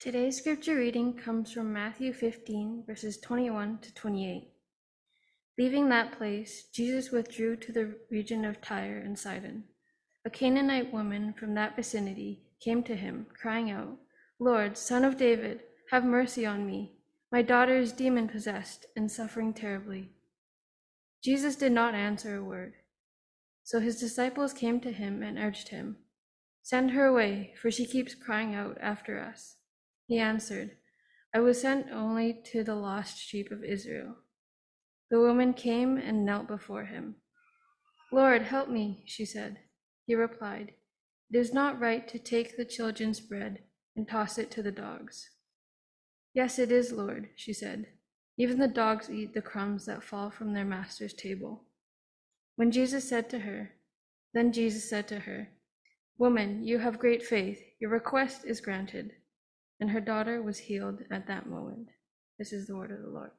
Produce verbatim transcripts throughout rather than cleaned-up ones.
Today's scripture reading comes from Matthew fifteen, verses twenty-one to twenty-eight. Leaving that place, Jesus withdrew to the region of Tyre and Sidon. A Canaanite woman from that vicinity came to him, crying out, "Lord, Son of David, have mercy on me. My daughter is demon-possessed and suffering terribly." Jesus did not answer a word. So his disciples came to him and urged him, "Send her away, for she keeps crying out after us." He answered, "I was sent only to the lost sheep of Israel." The woman came and knelt before him. "Lord, help me," she said. He replied, "It is not right to take the children's bread and toss it to the dogs." "Yes, it is, Lord," she said. "Even the dogs eat the crumbs that fall from their master's table." When Jesus said to her, Then Jesus said to her, "Woman, you have great faith. Your request is granted." And her daughter was healed at that moment. This is the word of the Lord.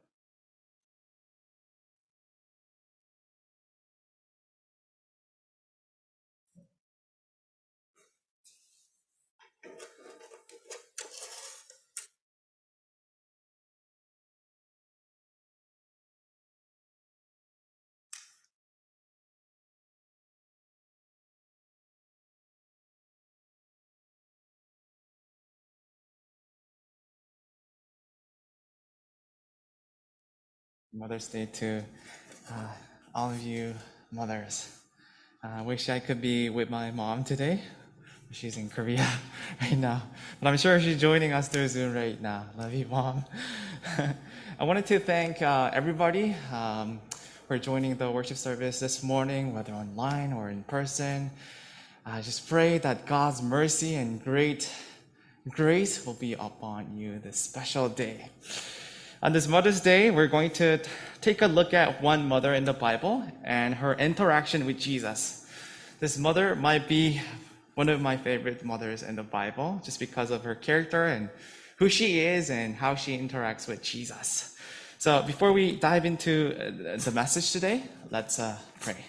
Mother's Day to uh, all of you mothers. I uh, wish I could be with my mom today. She's in Korea right now, but I'm sure she's joining us through Zoom right now. Love you, Mom. I wanted to thank uh, everybody um, for joining the worship service this morning, whether online or in person. I just pray that God's mercy and great grace will be upon you this special day. On this Mother's Day, we're going to t- take a look at one mother in the Bible and her interaction with Jesus. This mother might be one of my favorite mothers in the Bible, just because of her character and who she is and how she interacts with Jesus. So before we dive into uh, the message today, let's uh, pray.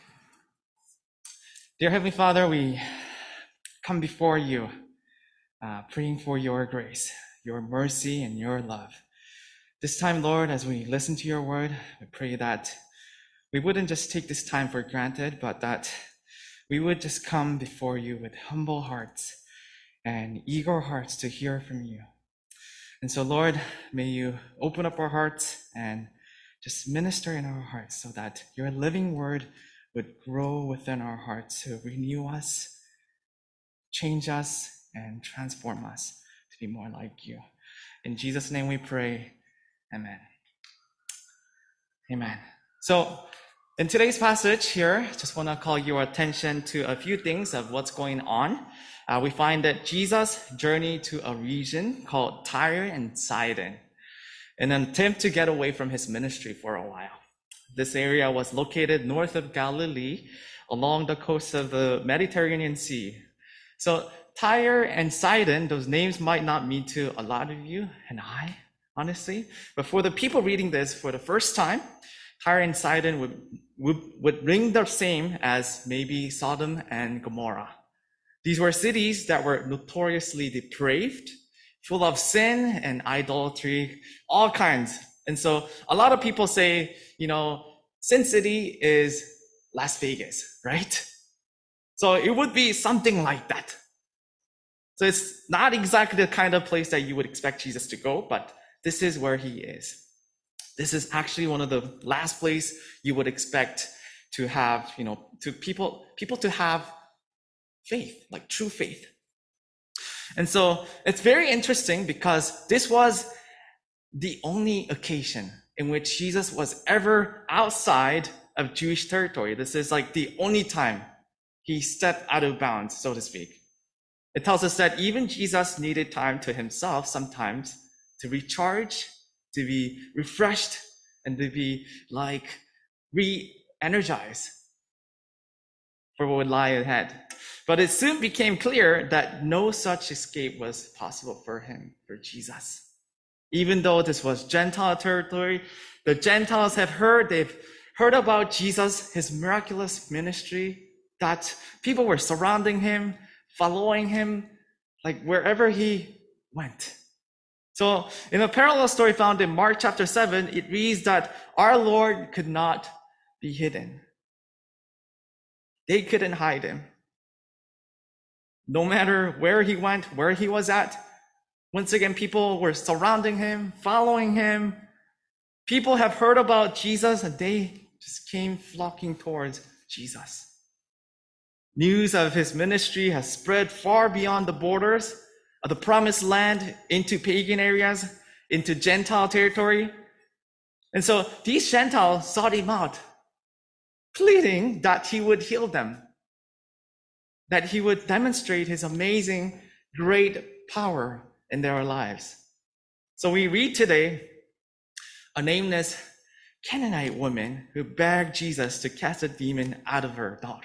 Dear Heavenly Father, we come before you, uh, praying for your grace, your mercy, and your love. This time, Lord, as we listen to your word, we pray that we wouldn't just take this time for granted, but that we would just come before you with humble hearts and eager hearts to hear from you. And so, Lord, may you open up our hearts and just minister in our hearts so that your living word would grow within our hearts to renew us, change us, and transform us to be more like you. In Jesus' name we pray. Amen. Amen. So in today's passage here, just want to call your attention to a few things of what's going on. Uh, we find that Jesus journeyed to a region called Tyre and Sidon in an attempt to get away from his ministry for a while. This area was located north of Galilee along the coast of the Mediterranean Sea. So Tyre and Sidon, those names might not mean to a lot of you and I, honestly, but for the people reading this for the first time, Tyre and Sidon would, would, would ring the same as maybe Sodom and Gomorrah. These were cities that were notoriously depraved, full of sin and idolatry, all kinds. And so a lot of people say, you know, Sin City is Las Vegas, right? So it would be something like that. So it's not exactly the kind of place that you would expect Jesus to go, but this is where he is. This is actually one of the last place you would expect to have, you know, to people, people to have faith, like true faith. And so it's very interesting because this was the only occasion in which Jesus was ever outside of Jewish territory. This is like the only time he stepped out of bounds, so to speak. It tells us that even Jesus needed time to himself sometimes to recharge, to be refreshed, and to be like re-energized for what would lie ahead. But it soon became clear that no such escape was possible for him, for Jesus. Even though this was Gentile territory, the Gentiles have heard, they've heard about Jesus, his miraculous ministry, that people were surrounding him, following him, like wherever he went. So in a parallel story found in Mark chapter seven, it reads that our Lord could not be hidden. They couldn't hide him. No matter where he went, where he was at, once again, people were surrounding him, following him. People have heard about Jesus and they just came flocking towards Jesus. News of his ministry has spread far beyond the borders of the promised land into pagan areas, into Gentile territory. And so these Gentiles sought him out, pleading that he would heal them, that he would demonstrate his amazing, great power in their lives. So we read today a nameless Canaanite woman who begged Jesus to cast a demon out of her daughter.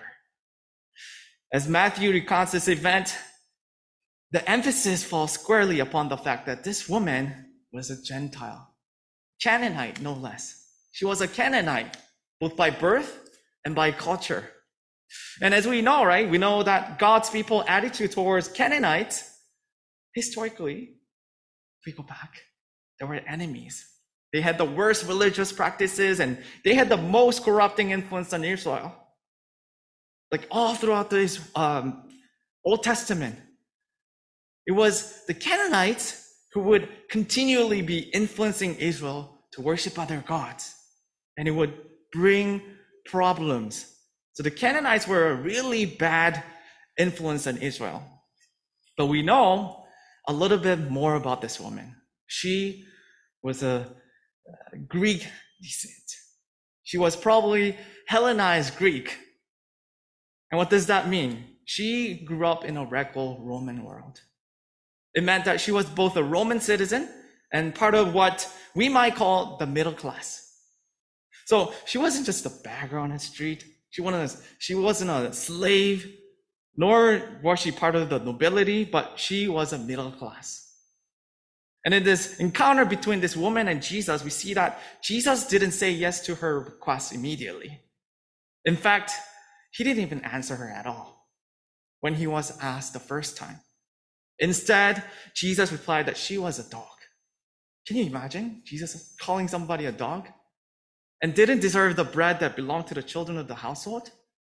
As Matthew recounts this event, the emphasis falls squarely upon the fact that this woman was a Gentile, Canaanite no less. She was a Canaanite, both by birth and by culture. And as we know, right, we know that God's people attitude towards Canaanites, historically, if we go back, they were enemies. They had the worst religious practices and they had the most corrupting influence on Israel. Like all throughout this um, Old Testament, it was the Canaanites who would continually be influencing Israel to worship other gods. And it would bring problems. So the Canaanites were a really bad influence on Israel. But we know a little bit more about this woman. She was a Greek descent. She was probably Hellenized Greek. And what does that mean? She grew up in a Greco-Roman world. It meant that she was both a Roman citizen and part of what we might call the middle class. So she wasn't just a beggar on the street. She wasn't a, she wasn't a slave, nor was she part of the nobility, but she was a middle class. And in this encounter between this woman and Jesus, we see that Jesus didn't say yes to her request immediately. In fact, he didn't even answer her at all when he was asked the first time. Instead, Jesus replied that she was a dog. Can you imagine Jesus calling somebody a dog and didn't deserve the bread that belonged to the children of the household?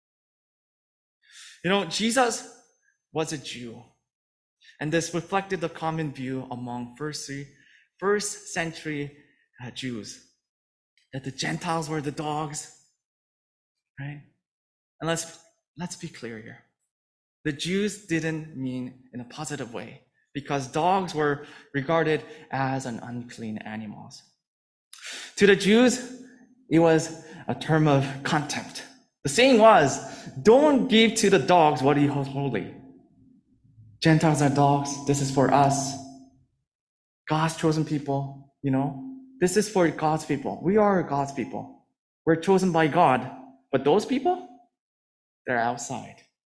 You know, Jesus was a Jew, and this reflected the common view among first, first century uh, Jews, that the Gentiles were the dogs, right? And let's, let's be clear here. The Jews didn't mean in a positive way, because dogs were regarded as an unclean animals. To the Jews, it was a term of contempt. The saying was, don't give to the dogs what is holy. Gentiles are dogs. This is for us. God's chosen people, you know. This is for God's people. We are God's people. We're chosen by God. But those people, they're outside.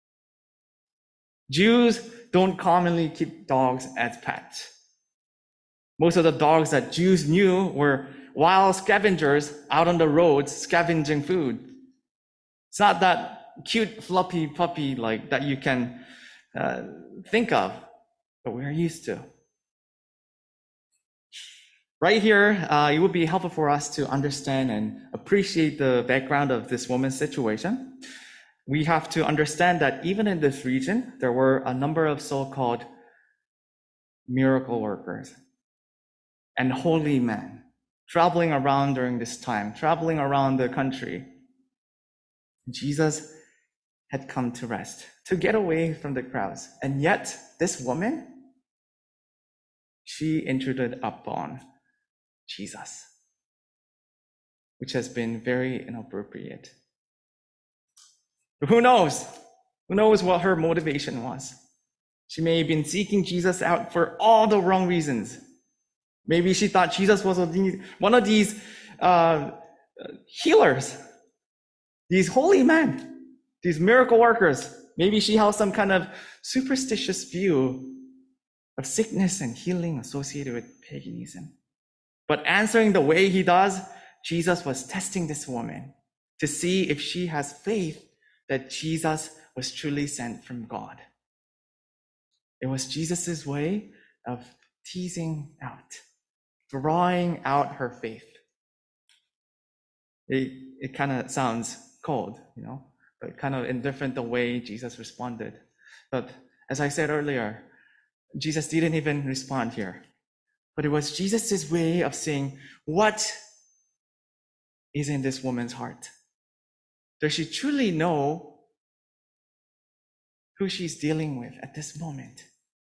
Jews don't commonly keep dogs as pets. Most of the dogs that Jews knew were wild scavengers out on the roads scavenging food. It's not that cute, fluffy puppy like that you can uh, think of, but we're used to. Right here, uh, it would be helpful for us to understand and appreciate the background of this woman's situation. We have to understand that even in this region, there were a number of so-called miracle workers and holy men traveling around during this time, traveling around the country. Jesus had come to rest, to get away from the crowds. And yet, this woman, she intruded upon Jesus, which has been very inappropriate. Who knows? Who knows what her motivation was? She may have been seeking Jesus out for all the wrong reasons. Maybe she thought Jesus was one of these uh, healers, these holy men, these miracle workers. Maybe she held some kind of superstitious view of sickness and healing associated with paganism. But answering the way he does, Jesus was testing this woman to see if she has faith that Jesus was truly sent from God. It was Jesus's way of teasing out, drawing out her faith. It, it kind of sounds cold, you know, but kind of indifferent the way Jesus responded. But as I said earlier, Jesus didn't even respond here. But it was Jesus' way of saying, what is in this woman's heart? Does she truly know who she's dealing with at this moment?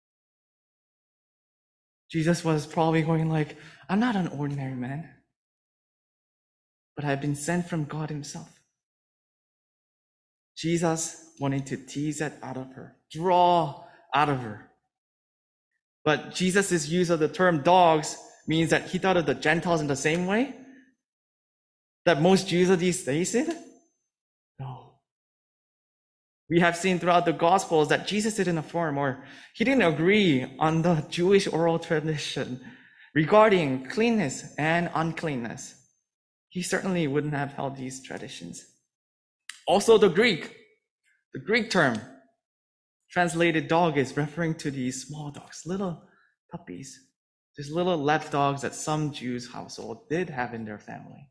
Jesus was probably going like, I'm not an ordinary man, but I've been sent from God himself. Jesus wanted to tease it out of her, draw out of her. But Jesus' use of the term dogs means that he thought of the Gentiles in the same way that most Jews of these days did? No. We have seen throughout the Gospels that Jesus didn't affirm or he didn't agree on the Jewish oral tradition regarding cleanness and uncleanness. He certainly wouldn't have held these traditions. Also the Greek, the Greek term translated dog is referring to these small dogs, little puppies, these little lap dogs that some Jews' household did have in their family.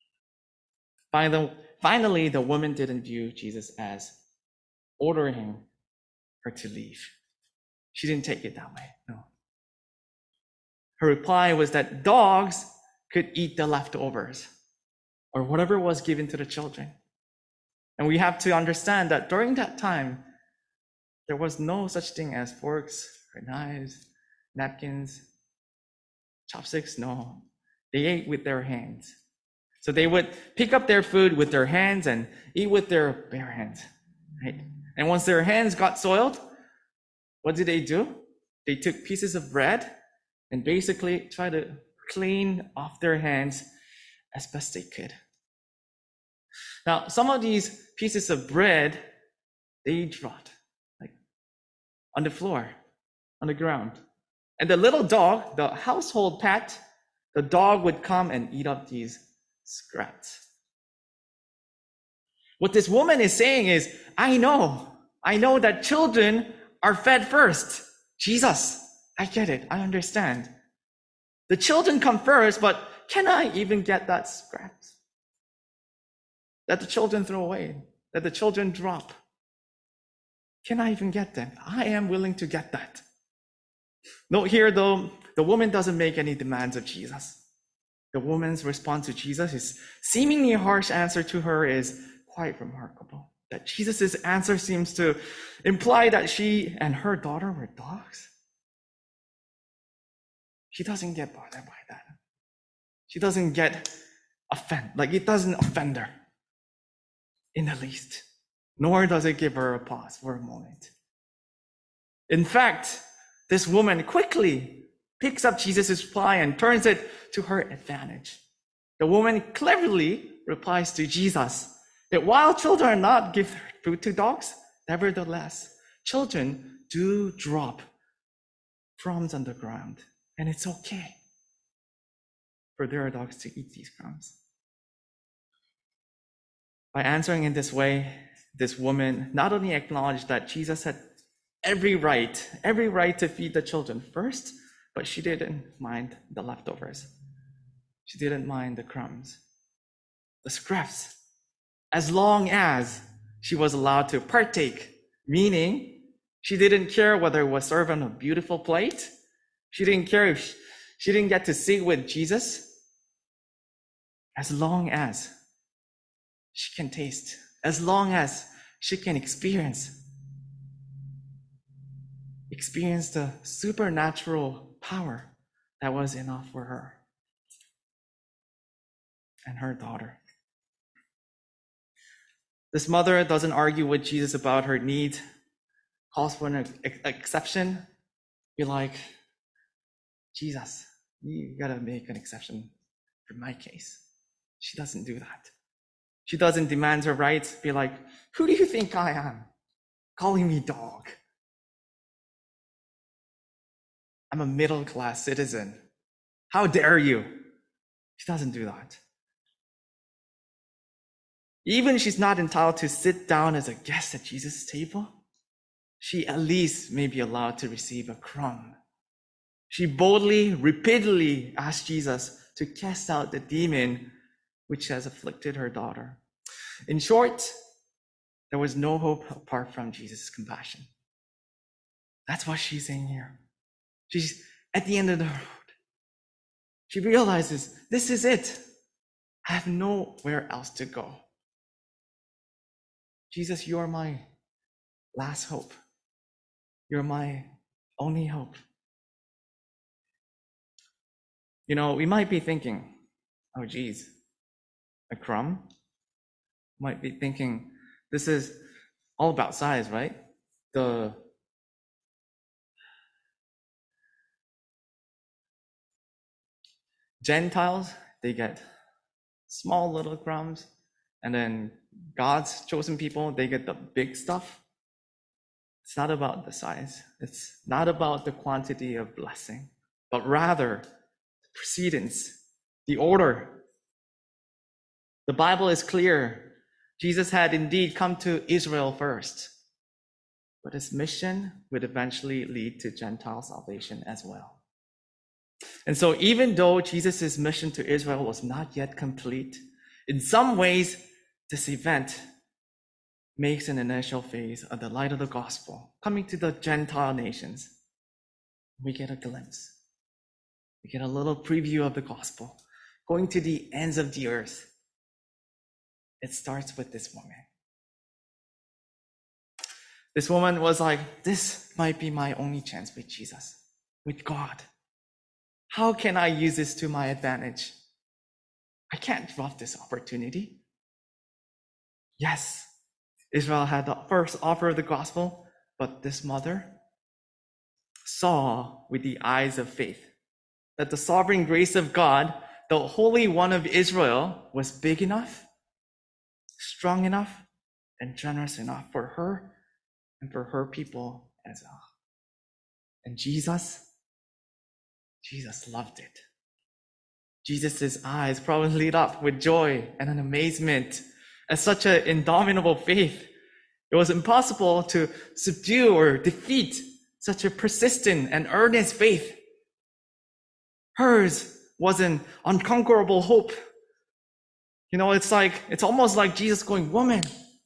Finally, the woman didn't view Jesus as ordering her to leave. She didn't take it that way, no. Her reply was that dogs could eat the leftovers or whatever was given to the children. And we have to understand that during that time, there was no such thing as forks or knives, napkins, chopsticks, no. They ate with their hands. So they would pick up their food with their hands and eat with their bare hands, right? And once their hands got soiled, what did they do? They took pieces of bread and basically tried to clean off their hands as best they could. Now, some of these pieces of bread, they dropped like on the floor, on the ground. And the little dog, the household pet, the dog would come and eat up these scraps. What this woman is saying is, I know, I know that children are fed first. Jesus, I get it, I understand. The children come first, but can I even get that scraps that the children throw away, that the children drop? Can I even get them? I am willing to get that. Note here, though, the woman doesn't make any demands of Jesus. The woman's response to Jesus, his seemingly harsh answer to her, is quite remarkable. That Jesus' answer seems to imply that she and her daughter were dogs. She doesn't get bothered by that. She doesn't get offended, like it doesn't offend her in the least, nor does it give her a pause for a moment. In fact, this woman quickly picks up Jesus' reply and turns it to her advantage. The woman cleverly replies to Jesus that while children are not given food to dogs, nevertheless, children do drop crumbs on the ground, and it's okay for their dogs to eat these crumbs. By answering in this way, this woman not only acknowledged that Jesus had every right, every right to feed the children first, but she didn't mind the leftovers. She didn't mind the crumbs, the scraps, as long as she was allowed to partake, meaning she didn't care whether it was served on a beautiful plate. She didn't care if she didn't get to sit with Jesus, as long as she can taste, as long as she can experience, experience the supernatural power that was enough for her and her daughter. This mother doesn't argue with Jesus about her need, calls for an ex- exception. Be like, Jesus, you gotta make an exception for my case. She doesn't do that. She doesn't demand her rights. Be like, who do you think I am? Calling me dog. I'm a middle-class citizen. How dare you? She doesn't do that. Even she's not entitled to sit down as a guest at Jesus' table, she at least may be allowed to receive a crumb She boldly, repeatedly asked Jesus to cast out the demon which has afflicted her daughter. In short, there was no hope apart from Jesus' compassion. That's what she's saying here. She's at the end of the road. She realizes, this is it. I have nowhere else to go. Jesus, you are my last hope. You're my only hope. You know, we might be thinking, oh, geez, a crumb? Might be thinking, this is all about size, right? The Gentiles, they get small little crumbs, and then God's chosen people, they get the big stuff. It's not about the size. It's not about the quantity of blessing, but rather the precedence, the order. The Bible is clear. Jesus had indeed come to Israel first, but his mission would eventually lead to Gentile salvation as well. And so even though Jesus' mission to Israel was not yet complete, in some ways, this event makes an initial phase of the light of the gospel coming to the Gentile nations. We get a glimpse. We get a little preview of the gospel going to the ends of the earth. It starts with this woman. This woman was like, this might be my only chance with Jesus, with God. How can I use this to my advantage? I can't drop this opportunity. Yes, Israel had the first offer of the gospel, but this mother saw with the eyes of faith that the sovereign grace of God, the Holy One of Israel, was big enough, strong enough, and generous enough for her and for her people as well. And Jesus, Jesus loved it. Jesus' eyes probably lit up with joy and an amazement at such an indomitable faith. It was impossible to subdue or defeat such a persistent and earnest faith. Hers was an unconquerable hope. You know, it's like, it's almost like Jesus going, woman,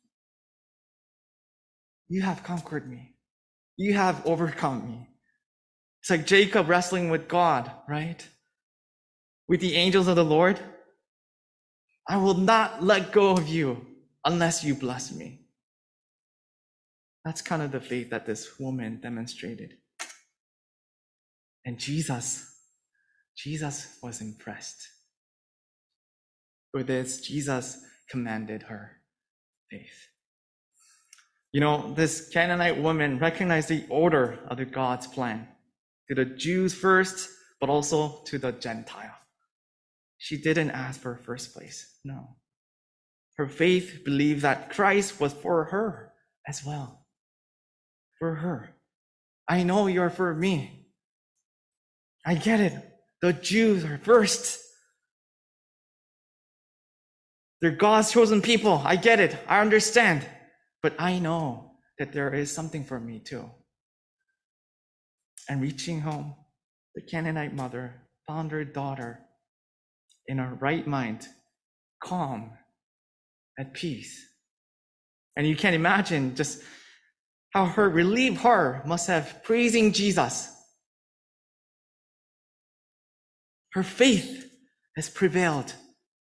you have conquered me. You have overcome me. It's like Jacob wrestling with God, right? With the angels of the Lord. I will not let go of you unless you bless me. That's kind of the faith that this woman demonstrated. And Jesus, Jesus was impressed. For this, Jesus commanded her faith. You know, this Canaanite woman recognized the order of the God's plan. To the Jews first, but also to the Gentile. She didn't ask for first place. No. Her faith believed that Christ was for her as well. For her. I know you're for me. I get it. The Jews are first. They're God's chosen people. I get it. I understand. But I know that there is something for me too. And reaching home, the Canaanite mother found her daughter in her right mind, calm, at peace. And you can imagine just how her relieved heart must have praising Jesus. Her faith has prevailed.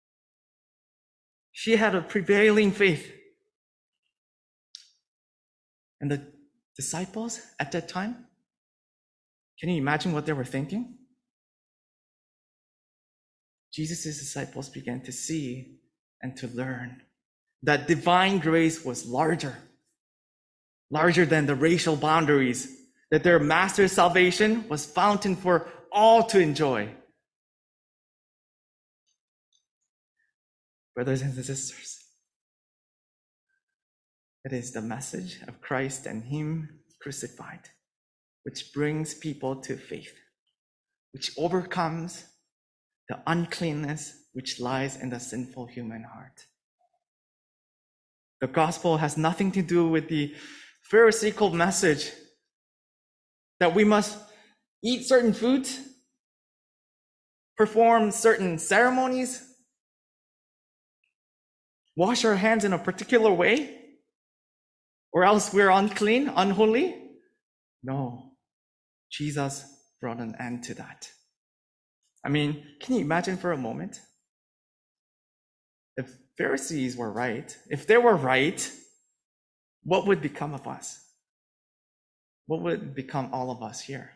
She had a prevailing faith. And the disciples at that time, can you imagine what they were thinking? Jesus' disciples began to see and to learn that divine grace was larger, larger than the racial boundaries, that their master's salvation was fountain for all to enjoy. Brothers and sisters, it is the message of Christ and Him crucified which brings people to faith, which overcomes the uncleanness which lies in the sinful human heart. The gospel has nothing to do with the Pharisaical message that we must eat certain foods, perform certain ceremonies, wash our hands in a particular way, or else we're unclean, unholy? No, Jesus brought an end to that. I mean, can you imagine for a moment? If Pharisees were right, if they were right, what would become of us? What would become all of us here?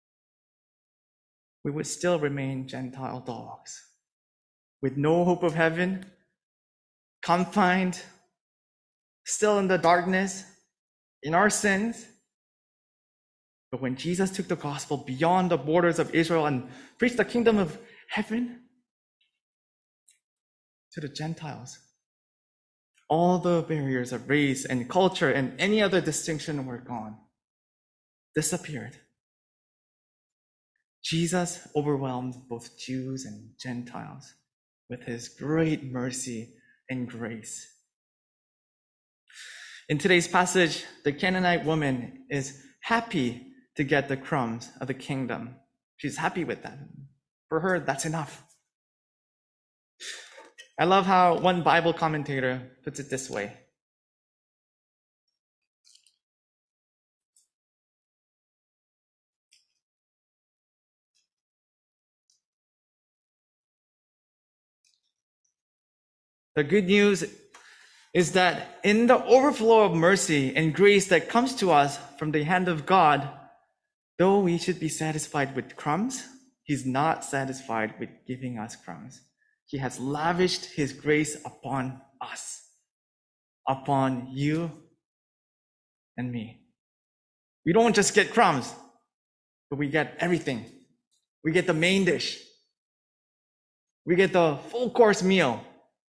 We would still remain Gentile dogs with no hope of heaven, confined, still in the darkness, in our sins. But when Jesus took the gospel beyond the borders of Israel and preached the kingdom of heaven to the Gentiles, all the barriers of race and culture and any other distinction were gone, disappeared. Jesus overwhelmed both Jews and Gentiles with his great mercy and grace. In today's passage, the Canaanite woman is happy to get the crumbs of the kingdom. She's happy with that. For her, that's enough. I love how one Bible commentator puts it this way. The good news is that in the overflow of mercy and grace that comes to us from the hand of God, though we should be satisfied with crumbs, he's not satisfied with giving us crumbs. He has lavished his grace upon us, upon you and me. We don't just get crumbs, but we get everything. We get the main dish. We get the full course meal.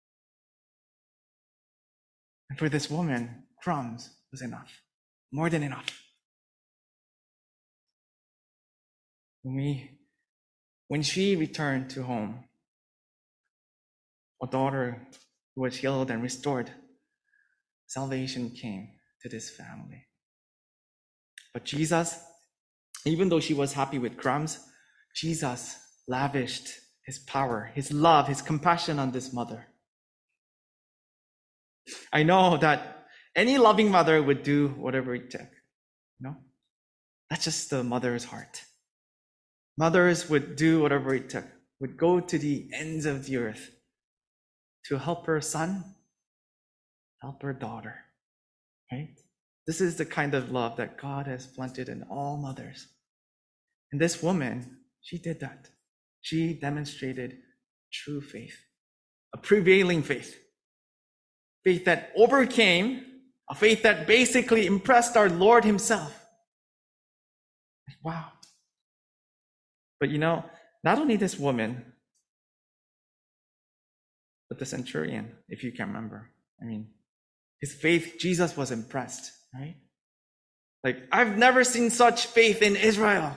And for this woman, crumbs was enough, more than enough. When we, when she returned to home, a daughter who was healed and restored, salvation came to this family. But Jesus, even though she was happy with crumbs, Jesus lavished his power, his love, his compassion on this mother. I know that any loving mother would do whatever it took. No, that's just the mother's heart. Mothers would do whatever it took, would go to the ends of the earth to help her son, help her daughter, right? This is the kind of love that God has planted in all mothers. And this woman, she did that. She demonstrated true faith, a prevailing faith. Faith that overcame, a faith that basically impressed our Lord himself. Wow. But you know, not only this woman, but the centurion, if you can remember. I mean, his faith, Jesus was impressed, right? Like, I've never seen such faith in Israel.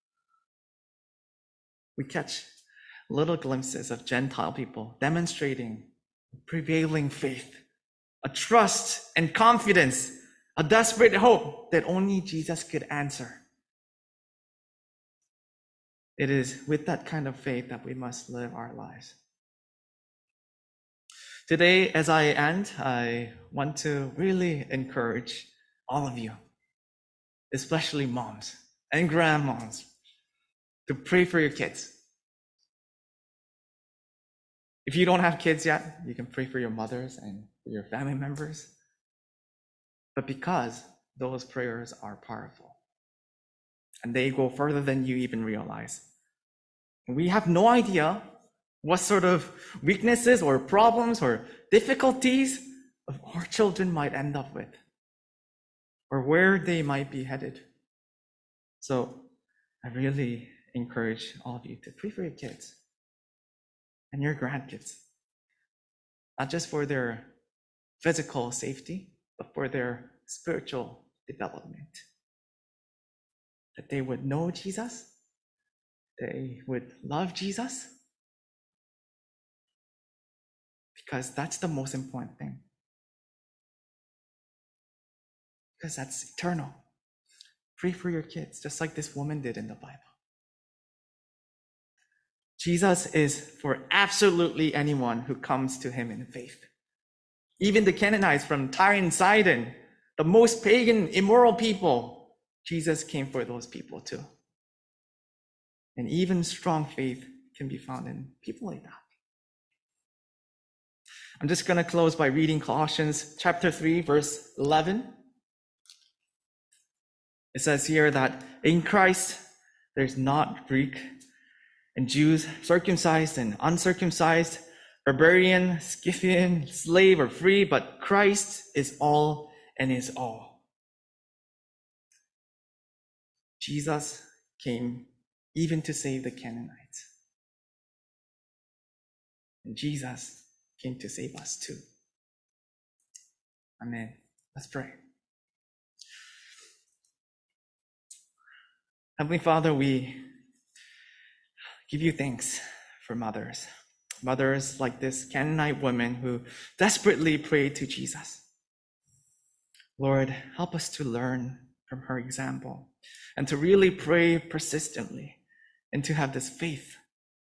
We catch little glimpses of Gentile people demonstrating prevailing faith, a trust and confidence, a desperate hope that only Jesus could answer. It is with that kind of faith that we must live our lives. Today, as I end, I want to really encourage all of you, especially moms and grandmoms, to pray for your kids. If you don't have kids yet, you can pray for your mothers and for your family members. But because those prayers are powerful and they go further than you even realize. We have no idea what sort of weaknesses or problems or difficulties our children might end up with, or where they might be headed. So I really encourage all of you to pray for your kids and your grandkids, not just for their physical safety, but for their spiritual development. That they would know Jesus, they would love Jesus, because that's the most important thing. Because that's eternal. Pray for your kids, just like this woman did in the Bible. Jesus is for absolutely anyone who comes to him in faith. Even the Canaanites from Tyre and Sidon, the most pagan, immoral people, Jesus came for those people too. And even strong faith can be found in people like that. I'm just going to close by reading Colossians chapter three, verse eleven. It says here that in Christ, there's not Greek and Jews, circumcised and uncircumcised, barbarian, Scythian, slave or free, but Christ is all and is all. Jesus came even to save the Canaanites. And Jesus came to save us too. Amen. Let's pray. Heavenly Father, we give you thanks for mothers. Mothers like this Canaanite woman who desperately prayed to Jesus. Lord, help us to learn from her example and to really pray persistently and to have this faith.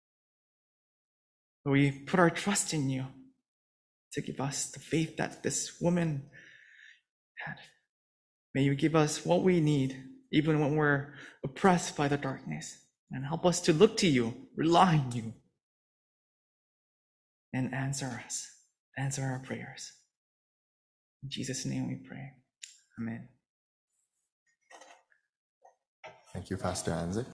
We put our trust in you to give us the faith that this woman had. May you give us what we need even when we're oppressed by the darkness, and help us to look to you, rely on you, and answer us, answer our prayers. In Jesus' name we pray. Amen. Thank you, Pastor Anzik.